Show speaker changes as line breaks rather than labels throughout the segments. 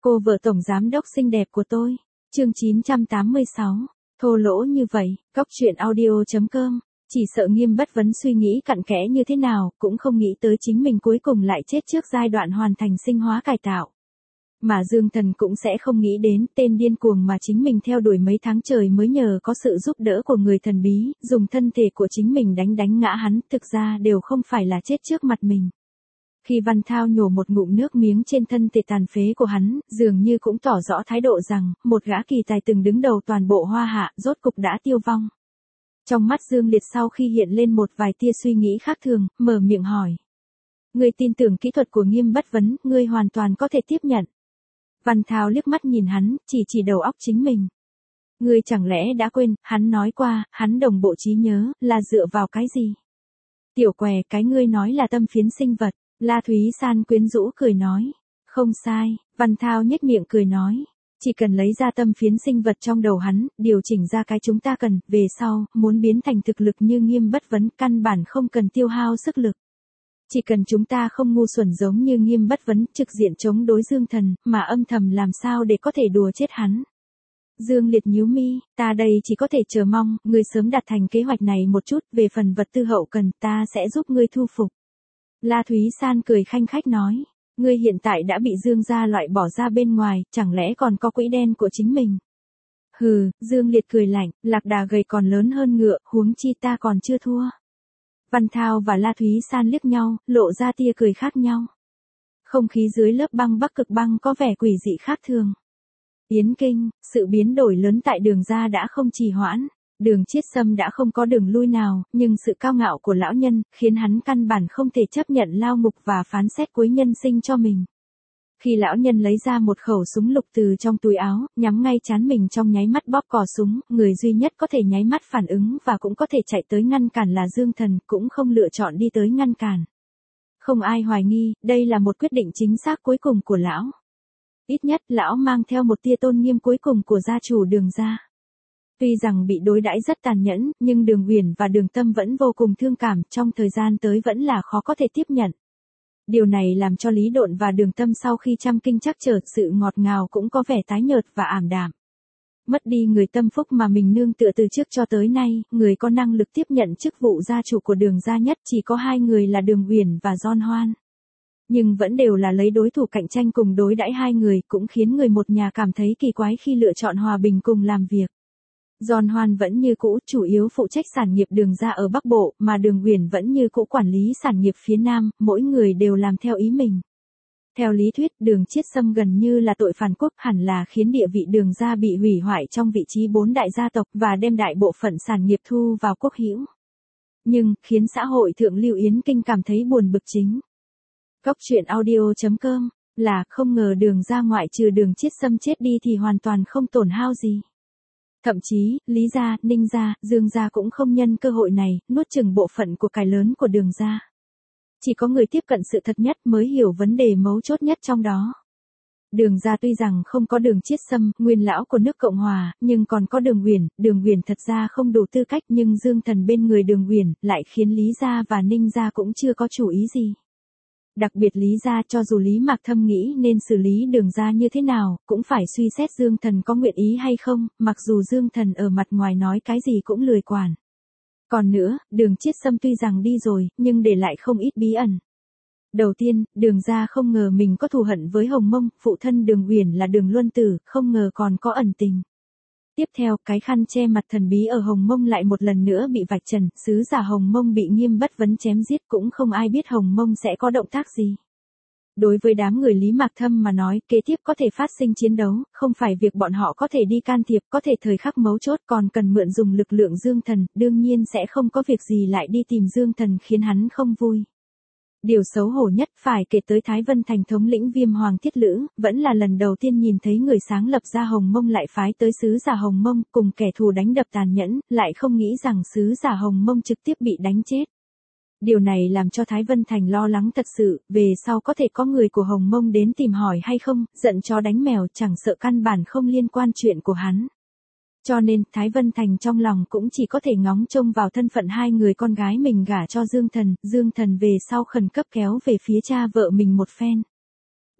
Cô vợ tổng giám đốc xinh đẹp của tôi. Chương 986. Thô lỗ như vậy, Cóc truyện audio.com. Chỉ sợ Nghiêm Bất Vấn suy nghĩ cặn kẽ như thế nào, cũng không nghĩ tới chính mình cuối cùng lại chết trước giai đoạn hoàn thành sinh hóa cải tạo. Mà Dương Thần cũng sẽ không nghĩ đến tên điên cuồng mà chính mình theo đuổi mấy tháng trời mới nhờ có sự giúp đỡ của người thần bí, dùng thân thể của chính mình đánh ngã hắn, thực ra đều không phải là chết trước mặt mình. Khi Văn Thao nhổ một ngụm nước miếng trên thân thể tàn phế của hắn, dường như cũng tỏ rõ thái độ rằng, một gã kỳ tài từng đứng đầu toàn bộ Hoa Hạ, rốt cục đã tiêu vong. Trong mắt Dương Liệt sau khi hiện lên một vài tia suy nghĩ khác thường, mở miệng hỏi. Ngươi tin tưởng kỹ thuật của Nghiêm Bất Vấn, ngươi hoàn toàn có thể tiếp nhận. Văn Thao liếc mắt nhìn hắn, chỉ đầu óc chính mình. Ngươi chẳng lẽ đã quên, hắn nói qua, hắn đồng bộ trí nhớ, là dựa vào cái gì? Tiểu què, cái ngươi nói là tâm phiến sinh vật. La Thúy San quyến rũ cười nói. Không sai, Văn Thao nhếch miệng cười nói. Chỉ cần lấy ra tâm phiến sinh vật trong đầu hắn, điều chỉnh ra cái chúng ta cần, về sau, muốn biến thành thực lực như Nghiêm Bất Vấn, căn bản không cần tiêu hao sức lực. Chỉ cần chúng ta không ngu xuẩn giống như Nghiêm Bất Vấn, trực diện chống đối Dương Thần, mà âm thầm làm sao để có thể đùa chết hắn. Dương Liệt nhíu mi, ta đây chỉ có thể chờ mong, ngươi sớm đạt thành kế hoạch này một chút, về phần vật tư hậu cần, ta sẽ giúp ngươi thu phục. La Thúy San cười khanh khách nói, ngươi hiện tại đã bị Dương gia loại bỏ ra bên ngoài, chẳng lẽ còn có quỹ đen của chính mình? Hừ, Dương Liệt cười lạnh, lạc đà gầy còn lớn hơn ngựa, huống chi ta còn chưa thua. Văn Thao và La Thúy San liếc nhau, lộ ra tia cười khác nhau. Không khí dưới lớp băng Bắc Cực băng có vẻ quỷ dị khác thường. Yến Kinh, sự biến đổi lớn tại Đường gia đã không trì hoãn. Đường Chiết Sâm đã không có đường lui nào, nhưng sự cao ngạo của lão nhân, khiến hắn căn bản không thể chấp nhận lao ngục và phán xét cuối nhân sinh cho mình. Khi lão nhân lấy ra một khẩu súng lục từ trong túi áo, nhắm ngay trán mình trong nháy mắt bóp cò súng, người duy nhất có thể nháy mắt phản ứng và cũng có thể chạy tới ngăn cản là Dương Thần, cũng không lựa chọn đi tới ngăn cản. Không ai hoài nghi, đây là một quyết định chính xác cuối cùng của lão. Ít nhất lão mang theo một tia tôn nghiêm cuối cùng của gia chủ Đường gia. Tuy rằng bị đối đãi rất tàn nhẫn, nhưng Đường Uyển và Đường Tâm vẫn vô cùng thương cảm, trong thời gian tới vẫn là khó có thể tiếp nhận. Điều này làm cho Lý Độn và Đường Tâm sau khi trăm kinh trắc trở, sự ngọt ngào cũng có vẻ tái nhợt và ảm đạm. Mất đi người tâm phúc mà mình nương tựa từ trước cho tới nay, người có năng lực tiếp nhận chức vụ gia chủ của Đường gia nhất chỉ có hai người là Đường Uyển và John Hoan. Nhưng vẫn đều là lấy đối thủ cạnh tranh cùng đối đãi hai người, cũng khiến người một nhà cảm thấy kỳ quái khi lựa chọn hòa bình cùng làm việc. John Hoan vẫn như cũ, chủ yếu phụ trách sản nghiệp Đường gia ở Bắc Bộ, mà Đường Uyển vẫn như cũ quản lý sản nghiệp phía Nam, mỗi người đều làm theo ý mình. Theo lý thuyết, Đường Chiết Sâm gần như là tội phản quốc, hẳn là khiến địa vị Đường gia bị hủy hoại trong vị trí 4 đại gia tộc và đem đại bộ phận sản nghiệp thu vào quốc hữu. Nhưng, khiến xã hội thượng lưu Yến Kinh cảm thấy buồn bực chính. Cóc truyện audio.com, là không ngờ Đường gia ngoại trừ Đường Chiết Sâm chết đi thì hoàn toàn không tổn hao gì. Thậm chí, Lý gia, Ninh gia, Dương gia cũng không nhân cơ hội này, nuốt chửng bộ phận của cải lớn của Đường gia. Chỉ có người tiếp cận sự thật nhất mới hiểu vấn đề mấu chốt nhất trong đó. Đường gia tuy rằng không có Đường Chiết Sâm, nguyên lão của nước Cộng Hòa, nhưng còn có Đường Uyển thật ra không đủ tư cách, nhưng Dương Thần bên người Đường Uyển lại khiến Lý gia và Ninh gia cũng chưa có chủ ý gì. Đặc biệt Lý gia, cho dù Lý Mạc Thâm nghĩ nên xử lý Đường gia như thế nào, cũng phải suy xét Dương Thần có nguyện ý hay không, mặc dù Dương Thần ở mặt ngoài nói cái gì cũng lười quản. Còn nữa, Đường Chiết Sâm tuy rằng đi rồi, nhưng để lại không ít bí ẩn. Đầu tiên, Đường gia không ngờ mình có thù hận với Hồng Mông, phụ thân Đường Uyển là Đường Luân Tử, không ngờ còn có ẩn tình. Tiếp theo, cái khăn che mặt thần bí ở Hồng Mông lại một lần nữa bị vạch trần, sứ giả Hồng Mông bị Nghiêm Bất Vấn chém giết, cũng không ai biết Hồng Mông sẽ có động tác gì. Đối với đám người Lý Mạc Thâm mà nói, kế tiếp có thể phát sinh chiến đấu, không phải việc bọn họ có thể đi can thiệp, có thể thời khắc mấu chốt còn cần mượn dùng lực lượng Dương Thần, đương nhiên sẽ không có việc gì lại đi tìm Dương Thần khiến hắn không vui. Điều xấu hổ nhất phải kể tới Thái Vân Thành thống lĩnh Viêm Hoàng Thiết Lữ, vẫn là lần đầu tiên nhìn thấy người sáng lập ra Hồng Mông lại phái tới sứ giả Hồng Mông, cùng kẻ thù đánh đập tàn nhẫn, lại không nghĩ rằng sứ giả Hồng Mông trực tiếp bị đánh chết. Điều này làm cho Thái Vân Thành lo lắng thật sự, về sau có thể có người của Hồng Mông đến tìm hỏi hay không, giận chó đánh mèo, chẳng sợ căn bản không liên quan chuyện của hắn. Cho nên, Thái Vân Thành trong lòng cũng chỉ có thể ngóng trông vào thân phận hai người con gái mình gả cho Dương Thần về sau khẩn cấp kéo về phía cha vợ mình một phen.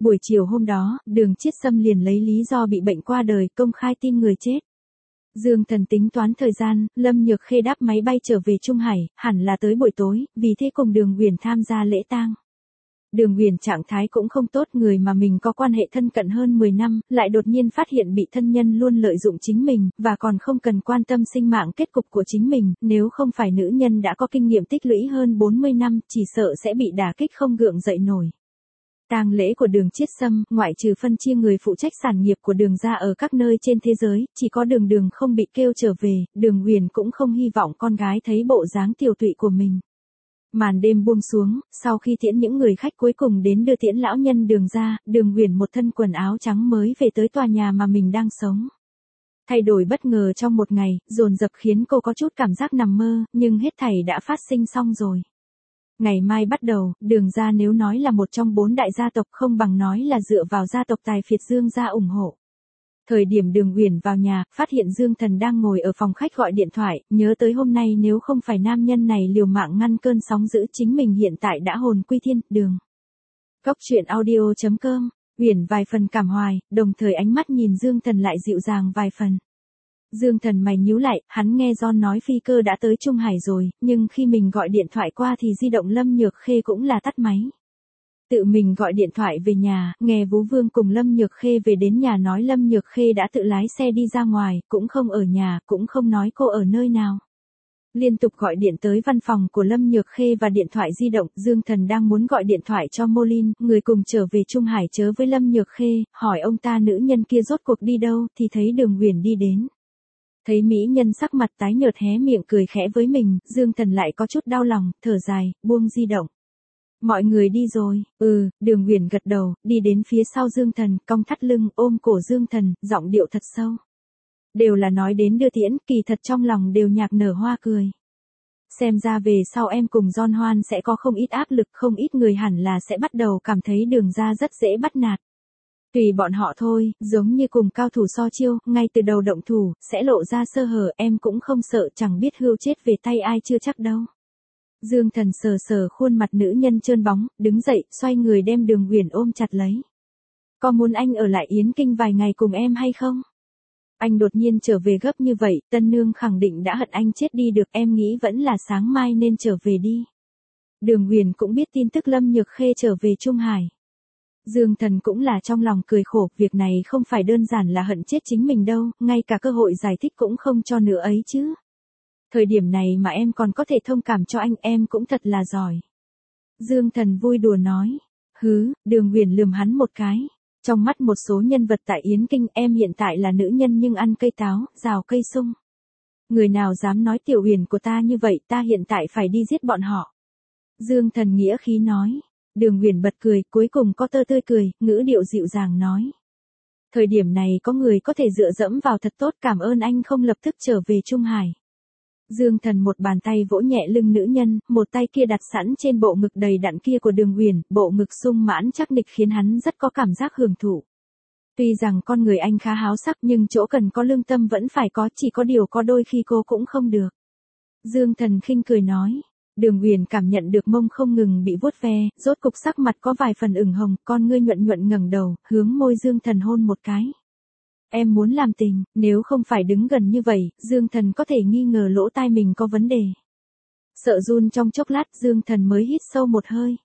Buổi chiều hôm đó, Đường Chiết Sâm liền lấy lý do bị bệnh qua đời, công khai tin người chết. Dương Thần tính toán thời gian, Lâm Nhược Khê đáp máy bay trở về Trung Hải, hẳn là tới buổi tối, vì thế cùng Đường Uyển tham gia lễ tang. Đường Uyển trạng thái cũng không tốt, người mà mình có quan hệ thân cận hơn 10 năm, lại đột nhiên phát hiện bị thân nhân luôn lợi dụng chính mình, và còn không cần quan tâm sinh mạng kết cục của chính mình, nếu không phải nữ nhân đã có kinh nghiệm tích lũy hơn 40 năm, chỉ sợ sẽ bị đả kích không gượng dậy nổi. Tang lễ của Đường Chiết Sâm, ngoại trừ phân chia người phụ trách sản nghiệp của Đường gia ở các nơi trên thế giới, chỉ có Đường không bị kêu trở về, Đường Uyển cũng không hy vọng con gái thấy bộ dáng tiều tụy của mình. Màn đêm buông xuống, sau khi tiễn những người khách cuối cùng đến đưa tiễn lão nhân Đường gia, Đường Uyển một thân quần áo trắng mới về tới tòa nhà mà mình đang sống. Thay đổi bất ngờ trong một ngày, dồn dập khiến cô có chút cảm giác nằm mơ, nhưng hết thảy đã phát sinh xong rồi. Ngày mai bắt đầu, Đường gia nếu nói là một trong 4 đại gia tộc không bằng nói là dựa vào gia tộc tài phiệt Dương gia ủng hộ. Thời điểm Đường Uyển vào nhà, phát hiện Dương Thần đang ngồi ở phòng khách gọi điện thoại, nhớ tới hôm nay nếu không phải nam nhân này liều mạng ngăn cơn sóng dữ chính mình hiện tại đã hồn quy thiên, Đường. Góc truyện audio.com, Uyển vài phần cảm hoài, đồng thời ánh mắt nhìn Dương Thần lại dịu dàng vài phần. Dương Thần mày nhíu lại, hắn nghe John nói phi cơ đã tới Trung Hải rồi, nhưng khi mình gọi điện thoại qua thì di động Lâm Nhược Khê cũng là tắt máy. Tự mình gọi điện thoại về nhà, nghe Vũ Vương cùng Lâm Nhược Khê về đến nhà nói Lâm Nhược Khê đã tự lái xe đi ra ngoài, cũng không ở nhà, cũng không nói cô ở nơi nào. Liên tục gọi điện tới văn phòng của Lâm Nhược Khê và điện thoại di động, Dương Thần đang muốn gọi điện thoại cho Molin, người cùng trở về Trung Hải chớ với Lâm Nhược Khê, hỏi ông ta nữ nhân kia rốt cuộc đi đâu, thì thấy Đường Uyển đi đến. Thấy mỹ nhân sắc mặt tái nhợt hé miệng cười khẽ với mình, Dương Thần lại có chút đau lòng, thở dài, buông di động. Mọi người đi rồi, Đường Uyển gật đầu, đi đến phía sau Dương Thần, cong thắt lưng, ôm cổ Dương Thần, giọng điệu thật sâu. Đều là nói đến đưa tiễn, kỳ thật trong lòng đều nhạc nở hoa cười. Xem ra về sau em cùng John Hoan sẽ có không ít áp lực, không ít người hẳn là sẽ bắt đầu cảm thấy Đường gia rất dễ bắt nạt. Tùy bọn họ thôi, giống như cùng cao thủ so chiêu, ngay từ đầu động thủ, sẽ lộ ra sơ hở, em cũng không sợ, chẳng biết hươu chết về tay ai chưa chắc đâu. Dương Thần sờ sờ khuôn mặt nữ nhân trơn bóng, đứng dậy, xoay người đem Đường Uyển ôm chặt lấy. Có muốn anh ở lại Yến Kinh vài ngày cùng em hay không? Anh đột nhiên trở về gấp như vậy, tân nương khẳng định đã hận anh chết đi được, em nghĩ vẫn là sáng mai nên trở về đi. Đường Uyển cũng biết tin tức Lâm Nhược Khê trở về Trung Hải. Dương Thần cũng là trong lòng cười khổ, việc này không phải đơn giản là hận chết chính mình đâu, ngay cả cơ hội giải thích cũng không cho nữa ấy chứ. Thời điểm này mà em còn có thể thông cảm cho anh, em cũng thật là giỏi. Dương Thần vui đùa nói. Đường Uyển lườm hắn một cái. Trong mắt một số nhân vật tại Yến Kinh, em hiện tại là nữ nhân nhưng ăn cây táo, rào cây sung. Người nào dám nói Tiểu Uyển của ta như vậy, ta hiện tại phải đi giết bọn họ. Dương Thần nghĩa khí nói. Đường Uyển bật cười, cuối cùng có tơ tươi cười, ngữ điệu dịu dàng nói. Thời điểm này có người có thể dựa dẫm vào thật tốt, cảm ơn anh không lập tức trở về Trung Hải. Dương Thần một bàn tay vỗ nhẹ lưng nữ nhân, một tay kia đặt sẵn trên bộ ngực đầy đặn kia của Đường Uyển, bộ ngực sung mãn chắc nịch khiến hắn rất có cảm giác hưởng thụ. Tuy rằng con người anh khá háo sắc nhưng chỗ cần có lương tâm vẫn phải có, chỉ có điều có đôi khi cô cũng không được. Dương Thần khinh cười nói. Đường Uyển cảm nhận được mông không ngừng bị vuốt ve, rốt cục sắc mặt có vài phần ửng hồng, con ngươi nhuận nhuận ngẩng đầu, hướng môi Dương Thần hôn một cái. Em muốn làm tình, nếu không phải đứng gần như vậy, Dương Thần có thể nghi ngờ lỗ tai mình có vấn đề. Sợ run trong chốc lát, Dương Thần mới hít sâu một hơi.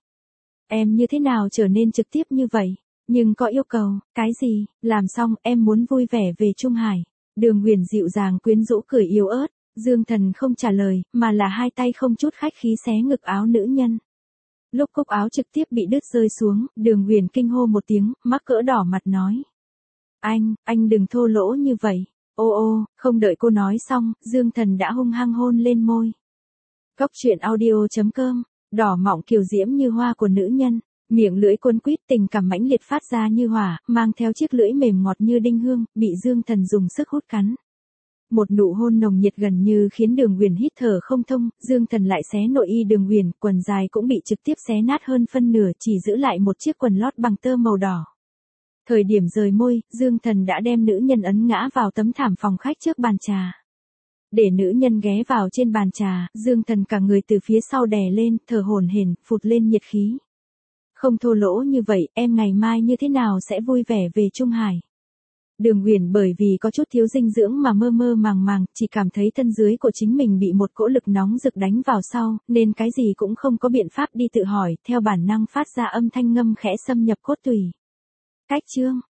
Em như thế nào trở nên trực tiếp như vậy? Nhưng có yêu cầu, cái gì? Làm xong, em muốn vui vẻ về Trung Hải. Đường Uyển dịu dàng quyến rũ cười yếu ớt. Dương Thần không trả lời, mà là hai tay không chút khách khí xé ngực áo nữ nhân. Lúc cúc áo trực tiếp bị đứt rơi xuống, Đường Uyển kinh hô một tiếng, mắc cỡ đỏ mặt nói. Anh đừng thô lỗ như vậy. Ô, không đợi cô nói xong, Dương Thần đã hung hăng hôn lên môi. Góc truyện audio.com, đỏ mọng kiều diễm như hoa của nữ nhân, miệng lưỡi cuốn quýt tình cảm mãnh liệt phát ra như hỏa, mang theo chiếc lưỡi mềm ngọt như đinh hương, bị Dương Thần dùng sức hút cắn. Một nụ hôn nồng nhiệt gần như khiến Đường Uyển hít thở không thông, Dương Thần lại xé nội y Đường Uyển, quần dài cũng bị trực tiếp xé nát hơn phân nửa, chỉ giữ lại một chiếc quần lót bằng tơ màu đỏ. Thời điểm rời môi, Dương Thần đã đem nữ nhân ấn ngã vào tấm thảm phòng khách trước bàn trà. Để nữ nhân ghé vào trên bàn trà, Dương Thần cả người từ phía sau đè lên, thở hổn hển, phụt lên nhiệt khí. Không thô lỗ như vậy, em ngày mai như thế nào sẽ vui vẻ về Trung Hải. Đường Uyển bởi vì có chút thiếu dinh dưỡng mà mơ mơ màng màng, chỉ cảm thấy thân dưới của chính mình bị một cỗ lực nóng rực đánh vào sau, nên cái gì cũng không có biện pháp đi tự hỏi, theo bản năng phát ra âm thanh ngâm khẽ xâm nhập cốt tủy. Cách chương